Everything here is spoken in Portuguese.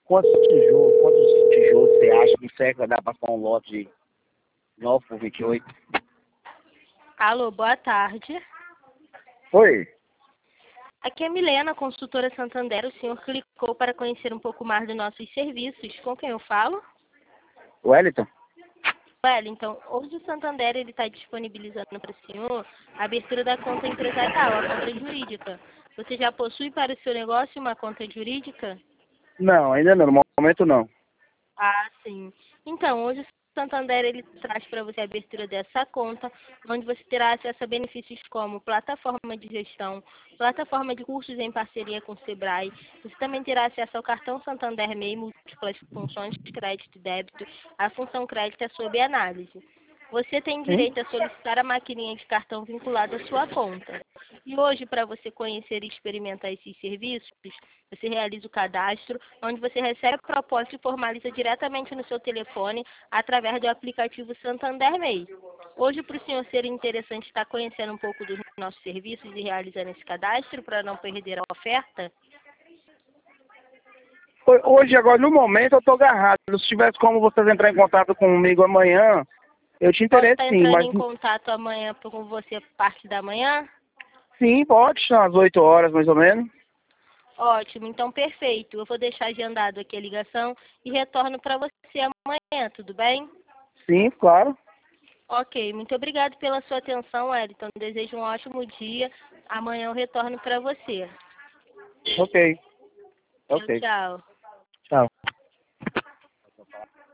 Quantos tijolos você acha que serve para dar para um lote de 9 por 28? Alô, boa tarde. Oi, Aqui é Milena, consultora Santander. O senhor clicou para conhecer um pouco mais dos nossos serviços. Com quem eu falo? Wellington? Wellington, hoje o Santander está disponibilizando para o senhor a abertura da conta empresarial, a conta jurídica. Você já possui para o seu negócio uma conta jurídica? Não, ainda não, no momento não. Ah, sim. Então, hoje o Santander ele traz para você a abertura dessa conta, onde você terá acesso a benefícios como plataforma de gestão, plataforma de cursos em parceria com o Sebrae. Você também terá acesso ao cartão Santander MEI, múltiplas funções de crédito e débito. A função crédito é sob análise. Você tem Sim? direito a solicitar a maquininha de cartão vinculada à sua conta. E hoje, para você conhecer e experimentar esses serviços, você realiza o cadastro, onde você recebe a proposta e formaliza diretamente no seu telefone através do aplicativo Santander MEI. Hoje, para o senhor ser interessante estar conhecendo um pouco dos nossos serviços e realizando esse cadastro para não perder a oferta, Hoje, agora, no momento, eu estou agarrado. Se tivesse como vocês entrar em contato comigo amanhã, eu te posso interesse estar sim, entrando mas em contato amanhã com você parte da manhã? sim, pode, às 8 horas mais ou menos. Ótimo, então perfeito. Eu vou deixar agendado aqui a ligação e retorno para você amanhã, tudo bem? Sim, claro. Ok, muito obrigado pela sua atenção, Wellington. Desejo um ótimo dia. Amanhã eu retorno para você. Ok, Tchau, ok. tchau. Tchau.